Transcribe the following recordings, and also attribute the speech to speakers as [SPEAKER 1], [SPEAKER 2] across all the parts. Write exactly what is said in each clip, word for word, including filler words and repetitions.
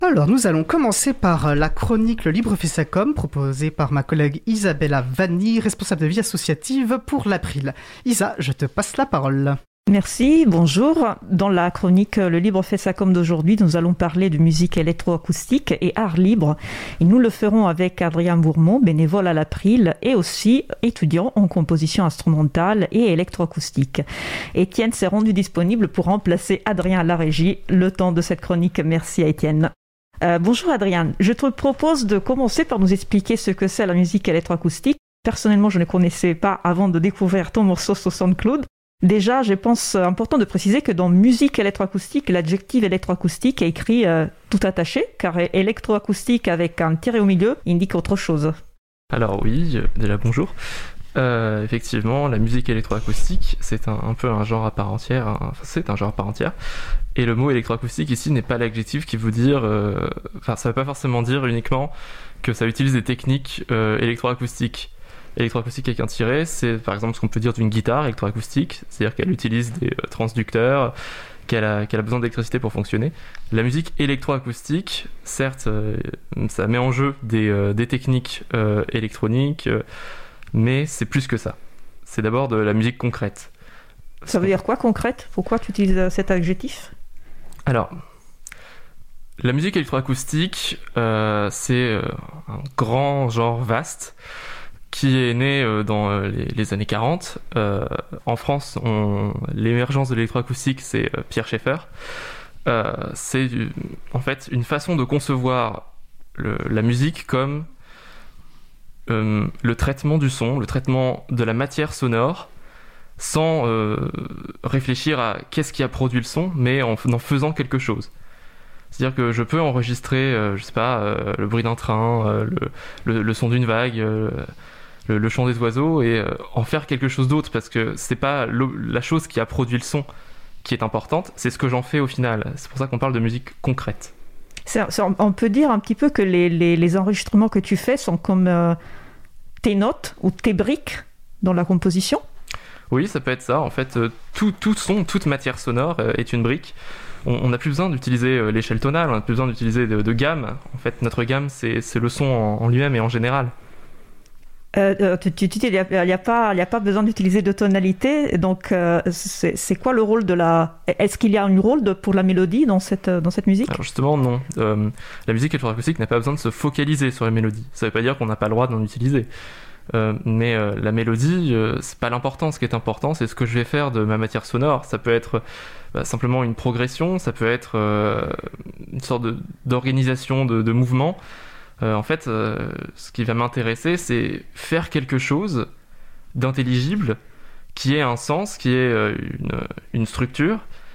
[SPEAKER 1] Alors, nous allons commencer par la chronique Le Libre fait sa com, proposée par ma collègue Isabella Vanni, responsable de vie associative pour l'April. Isa, je te passe la parole.
[SPEAKER 2] Merci, bonjour. Dans la chronique Le Libre fait sa com d'aujourd'hui, nous allons parler de musique électroacoustique et art libre. Et nous le ferons avec Adrien Bourmont, bénévole à l'April et aussi étudiant en composition instrumentale et électroacoustique. Étienne s'est rendu disponible pour remplacer Adrien à la régie le temps de cette chronique. Merci à Étienne. Euh, bonjour Adrien, je te propose de commencer par nous expliquer ce que c'est la musique électroacoustique. Personnellement, je ne connaissais pas avant de découvrir ton morceau sur SoundCloud. Déjà, je pense important de préciser que dans musique électroacoustique, l'adjectif électroacoustique est écrit euh, tout attaché, car électroacoustique avec un tiret au milieu indique autre chose.
[SPEAKER 3] Alors oui, euh, déjà bonjour. Euh, effectivement, la musique électroacoustique, c'est un, un peu un genre à part entière. Un, enfin, c'est un genre à part entière. Et le mot électroacoustique ici n'est pas l'adjectif qui veut dire... Euh, enfin, ça ne veut pas forcément dire uniquement que ça utilise des techniques euh, électroacoustiques. Électroacoustique avec un tiret, c'est par exemple ce qu'on peut dire d'une guitare électroacoustique, c'est-à-dire qu'elle utilise des euh, transducteurs, qu'elle a, qu'elle a besoin d'électricité pour fonctionner. La musique électroacoustique, certes, euh, ça met en jeu des, euh, des techniques euh, électroniques, euh, mais c'est plus que ça. C'est d'abord de la musique concrète.
[SPEAKER 2] Ça veut dire quoi concrète ? Pourquoi tu utilises cet adjectif ?
[SPEAKER 3] Alors, la musique électroacoustique, euh, c'est euh, un grand genre vaste qui est né euh, dans euh, les, les années quarante. Euh, en France, on, l'émergence de l'électroacoustique, c'est euh, Pierre Schaeffer. Euh, c'est du, en fait une façon de concevoir le, la musique comme euh, le traitement du son, le traitement de la matière sonore, sans euh, réfléchir à qu'est-ce qui a produit le son, mais en, en faisant quelque chose. C'est-à-dire que je peux enregistrer, euh, je sais pas, euh, le bruit d'un train, euh, le, le, le son d'une vague, euh, le, le chant des oiseaux, et euh, en faire quelque chose d'autre, parce que c'est pas la chose qui a produit le son qui est importante, c'est ce que j'en fais au final. C'est pour ça qu'on parle de musique concrète.
[SPEAKER 2] C'est, c'est, on peut dire un petit peu que les, les, les enregistrements que tu fais sont comme euh, tes notes ou tes briques dans la composition ?
[SPEAKER 3] Oui, ça peut être ça. En fait, euh, tout, tout son, toute matière sonore euh, est une brique. On n'a plus besoin d'utiliser euh, l'échelle tonale, on n'a plus besoin d'utiliser de, de gamme. En fait, notre gamme, c'est, c'est le son en, en lui-même et en général.
[SPEAKER 2] Euh, tu, tu, tu dis, il n'y a, il y a, pas, il y a pas besoin d'utiliser de tonalité. Donc, euh, c'est, c'est quoi le rôle de la... Est-ce qu'il y a un rôle de, pour la mélodie dans cette, dans cette musique ?
[SPEAKER 3] Alors justement, non. Euh, la musique électroacoustique n'a pas besoin de se focaliser sur les mélodies. Ça ne veut pas dire qu'on n'a pas le droit d'en utiliser. Euh, mais euh, la mélodie, euh, c'est pas l'important. Ce qui est important, c'est ce que je vais faire de ma matière sonore. Ça peut être bah, simplement une progression, ça peut être euh, une sorte de, d'organisation de, de mouvement. Euh, en fait, euh, ce qui va m'intéresser, c'est faire quelque chose d'intelligible, qui ait un sens, qui ait euh, une, une structure,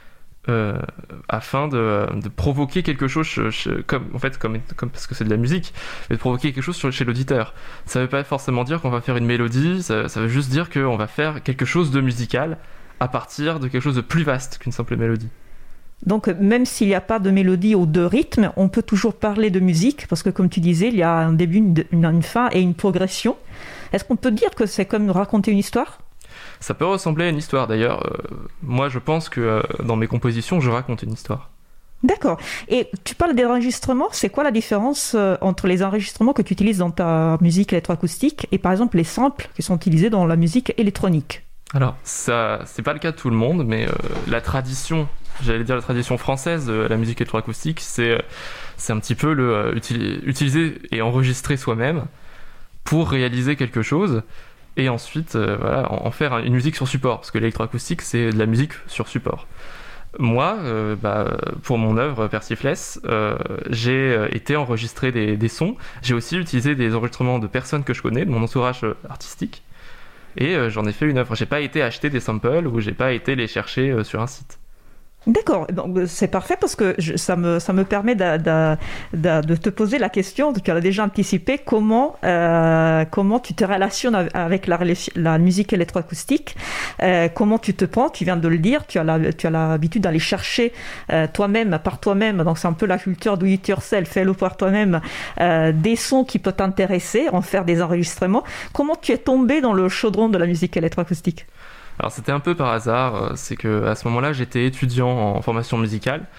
[SPEAKER 3] euh, afin de, de provoquer quelque chose, chez, chez, comme, en fait, comme, comme, parce que c'est de la musique, mais de provoquer quelque chose chez l'auditeur. Ça ne veut pas forcément dire qu'on va faire une mélodie, ça, ça veut juste dire qu'on va faire quelque chose de musical à partir de quelque chose de plus vaste qu'une simple mélodie.
[SPEAKER 2] Donc, même s'il n'y a pas de mélodie ou de rythme, on peut toujours parler de musique, parce que comme tu disais, il y a un début, une, une fin et une progression. Est-ce qu'on peut dire que c'est comme raconter une histoire ?
[SPEAKER 3] Ça peut ressembler à une histoire, d'ailleurs. Euh, moi, je pense que euh, dans mes compositions, je raconte une histoire.
[SPEAKER 2] D'accord. Et tu parles des enregistrements, c'est quoi la différence euh, entre les enregistrements que tu utilises dans ta musique électroacoustique et par exemple les samples qui sont utilisés dans la musique électronique ? Alors,
[SPEAKER 3] ça, c'est pas le cas de tout le monde, mais euh, la tradition... J'allais dire la tradition française de la musique électroacoustique, c'est, c'est un petit peu le euh, utili- utiliser et enregistrer soi-même pour réaliser quelque chose et ensuite euh, voilà, en, en faire une musique sur support, parce que l'électroacoustique c'est de la musique sur support. Moi, euh, bah, pour mon œuvre Persiflesse, euh, j'ai été enregistrer des, des sons, j'ai aussi utilisé des enregistrements de personnes que je connais, de mon entourage artistique, et euh, j'en ai fait une œuvre. J'ai pas été acheter des samples ou j'ai pas été les chercher euh, sur un site.
[SPEAKER 2] D'accord, donc c'est parfait parce que je, ça, me, ça me permet de, de, de, de te poser la question, tu as déjà anticipé, comment, euh, comment tu te relationnes avec la, la musique électroacoustique, euh, comment tu te prends, tu viens de le dire, tu as, la, tu as l'habitude d'aller chercher euh, toi-même, par toi-même, donc c'est un peu la culture do it yourself, fais-le par toi-même, euh, des sons qui peuvent t'intéresser, en faire des enregistrements. Comment tu es tombé dans le chaudron de la musique électroacoustique ?
[SPEAKER 3] Alors c'était un peu par hasard, c'est que à ce moment-là j'étais étudiant en formation musicale,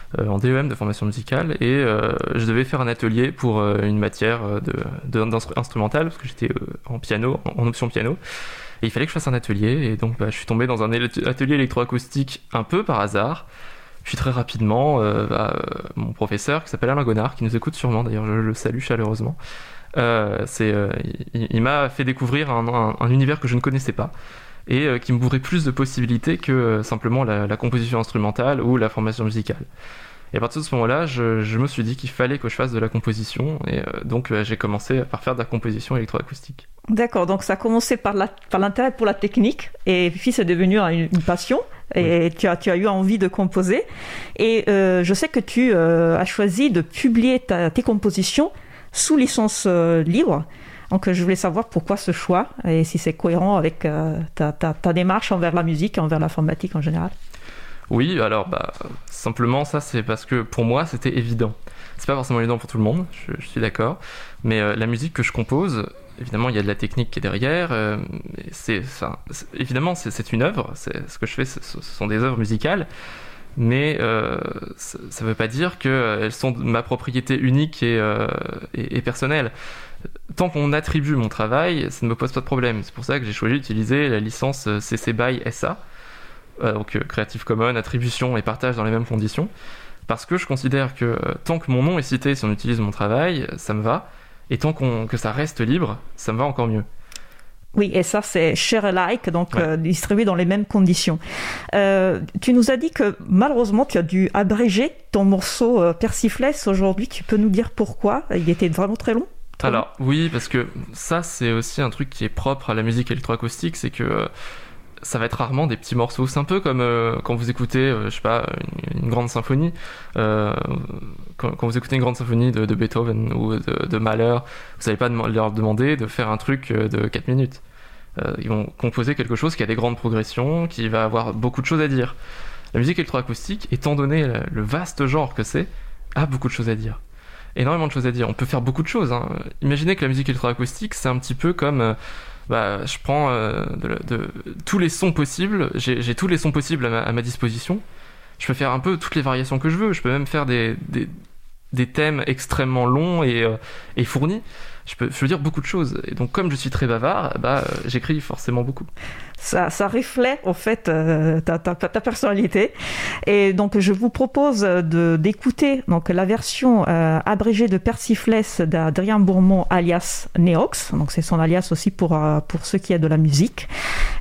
[SPEAKER 3] euh, en D E M de formation musicale, et euh, je devais faire un atelier pour euh, une matière de, de, d'instrumentale, parce que j'étais euh, en piano, en, en option piano, et il fallait que je fasse un atelier, et donc bah, je suis tombé dans un atelier électroacoustique un peu par hasard. Puis très rapidement, euh, bah, euh, mon professeur qui s'appelle Alain Gonard, qui nous écoute sûrement, d'ailleurs je le salue chaleureusement, euh, c'est, euh, il, il m'a fait découvrir un, un, un univers que je ne connaissais pas, et euh, qui m'ouvrait plus de possibilités que euh, simplement la, la composition instrumentale ou la formation musicale. Et à partir de ce moment-là, je, je me suis dit qu'il fallait que je fasse de la composition, et euh, donc euh, j'ai commencé par faire de la composition électroacoustique.
[SPEAKER 2] D'accord, donc ça a commencé par, la, par l'intérêt pour la technique, et puis c'est devenu une, une passion, et oui. tu, as, tu as eu envie de composer. Et euh, je sais que tu euh, as choisi de publier ta, tes compositions sous licence euh, libre. Donc je voulais savoir pourquoi ce choix, et si c'est cohérent avec euh, ta, ta, ta démarche envers la musique et envers l'informatique en général.
[SPEAKER 3] Oui, alors bah, simplement ça c'est parce que pour moi c'était évident. C'est pas forcément évident pour tout le monde, je, je suis d'accord, mais euh, la musique que je compose, évidemment il y a de la technique qui est derrière, euh, c'est, enfin, c'est, évidemment c'est, c'est une œuvre, c'est, ce que je fais ce, ce sont des œuvres musicales, mais euh, ça, ça veut pas dire qu'elles sont de ma propriété unique et, euh, et, et personnelle. Tant qu'on attribue mon travail, ça ne me pose pas de problème, c'est pour ça que j'ai choisi d'utiliser la licence C C BY S A, Euh, donc euh, Creative Commons, attribution et partage dans les mêmes conditions, parce que je considère que euh, tant que mon nom est cité si on utilise mon travail, ça me va, et tant qu'on, que ça reste libre, ça me va encore mieux.
[SPEAKER 2] Oui, et ça c'est share alike, donc
[SPEAKER 3] ouais.
[SPEAKER 2] euh, distribué dans les mêmes conditions. Euh, tu nous as dit que malheureusement tu as dû abréger ton morceau euh, Persiflesse aujourd'hui, tu peux nous dire pourquoi? Il était vraiment très long? Très
[SPEAKER 3] Alors long. Oui, parce que ça c'est aussi un truc qui est propre à la musique électroacoustique, c'est que euh, ça va être rarement des petits morceaux. C'est un peu comme euh, quand vous écoutez, euh, je sais pas, une, une grande symphonie. Euh, quand, quand vous écoutez une grande symphonie de, de Beethoven ou de, de Mahler, vous n'allez pas dem- leur demander de faire un truc de quatre minutes. Euh, ils vont composer quelque chose qui a des grandes progressions, qui va avoir beaucoup de choses à dire. La musique électroacoustique, étant donné le, le vaste genre que c'est, a beaucoup de choses à dire. Énormément de choses à dire. On peut faire beaucoup de choses. Hein. Imaginez que la musique électroacoustique, c'est un petit peu comme... Euh, Bah, je prends euh, de, de, tous les sons possibles, j'ai, j'ai tous les sons possibles à ma, à ma disposition. Je peux faire un peu toutes les variations que je veux. Je peux même faire des, des, des thèmes extrêmement longs et, euh, et fournis. Je peux, je peux dire beaucoup de choses. Et donc, comme je suis très bavard, bah, euh, j'écris forcément beaucoup.
[SPEAKER 2] Ça, ça reflète en fait euh, ta, ta, ta personnalité. Et donc, je vous propose de, d'écouter donc, la version euh, abrégée de Persiflesse d'Adrien Bourmont, alias Neox. Donc, c'est son alias aussi pour, euh, pour ceux qui aiment de la musique.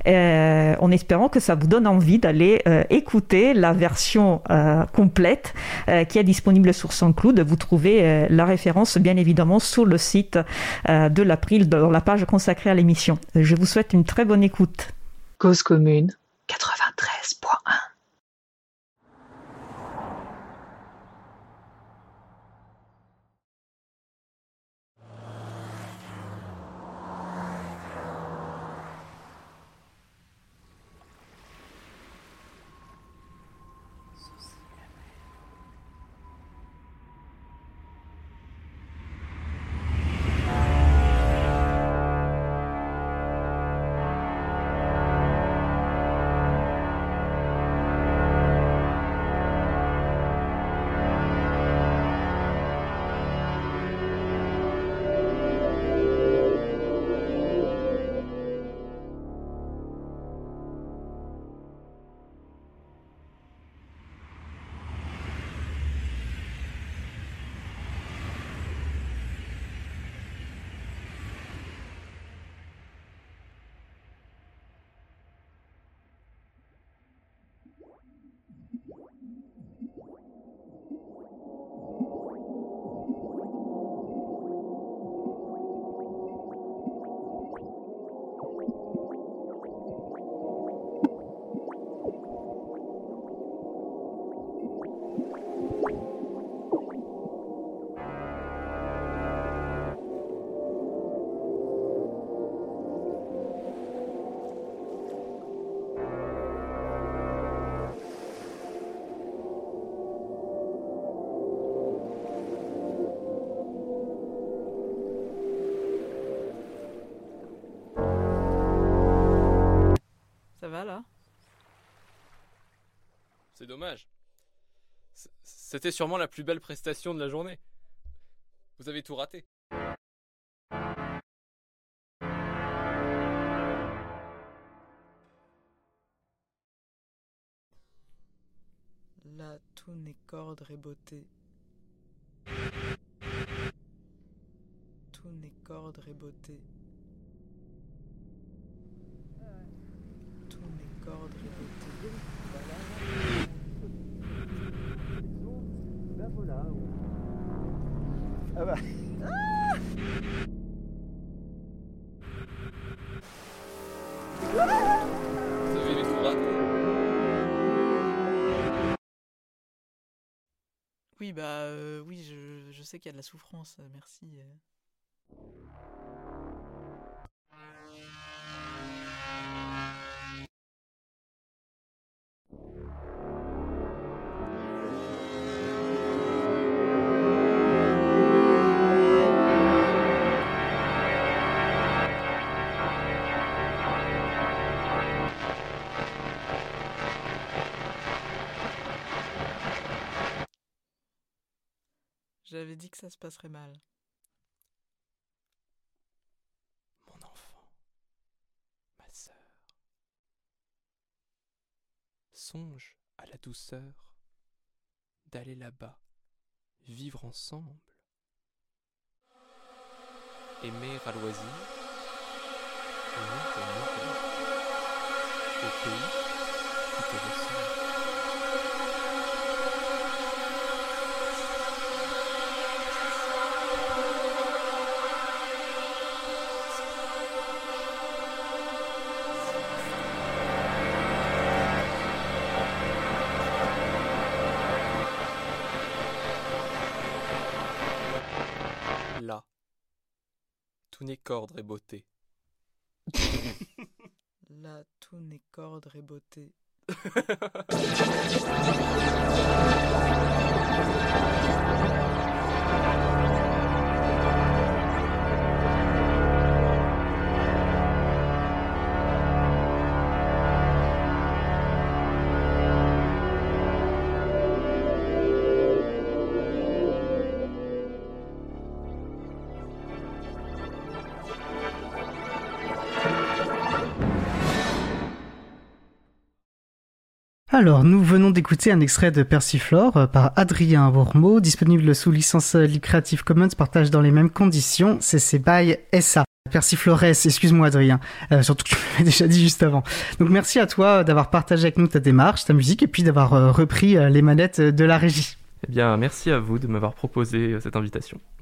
[SPEAKER 2] Euh, en espérant que ça vous donne envie d'aller euh, écouter la version euh, complète euh, qui est disponible sur SoundCloud. Vous trouvez euh, la référence, bien évidemment, sur le site euh, de l'April, dans la page consacrée à l'émission. Je vous souhaite une très bonne écoute.
[SPEAKER 4] Cause commune quatre-vingt-treize point un.
[SPEAKER 2] Ça va là?
[SPEAKER 3] C'est dommage. C'est,
[SPEAKER 5] c'était sûrement la plus belle prestation de la journée. Vous avez tout raté.
[SPEAKER 6] Là, tout n'est qu'ordre et beauté. Tout n'est qu'ordre et beauté. Tout n'est qu'ordre et beauté.
[SPEAKER 7] Ben voilà. Ah bah.
[SPEAKER 5] Vous avez tout raté.
[SPEAKER 6] Oui, bah euh, oui, je, je sais qu'il y a de la souffrance, euh, merci. euh. J'avais dit que ça se passerait mal.
[SPEAKER 5] Mon enfant, ma sœur, songe à la douceur d'aller là-bas, vivre ensemble, aimer à loisir, aimer au monde, au pays qui te ressemble. Là, tout n'est qu'ordre et beauté.
[SPEAKER 6] Là, tout n'est qu'ordre et beauté.
[SPEAKER 1] Alors, nous venons d'écouter un extrait de Persiflore euh, par Adrien Bourmeau, disponible sous licence euh, Creative Commons, partage dans les mêmes conditions, C C by S A. Persiflores, excuse-moi Adrien, euh, surtout que tu m'avais déjà dit juste avant. Donc merci à toi d'avoir partagé avec nous ta démarche, ta musique, et puis d'avoir euh, repris euh, les manettes de la régie.
[SPEAKER 3] Eh bien, merci à vous de m'avoir proposé euh, cette invitation.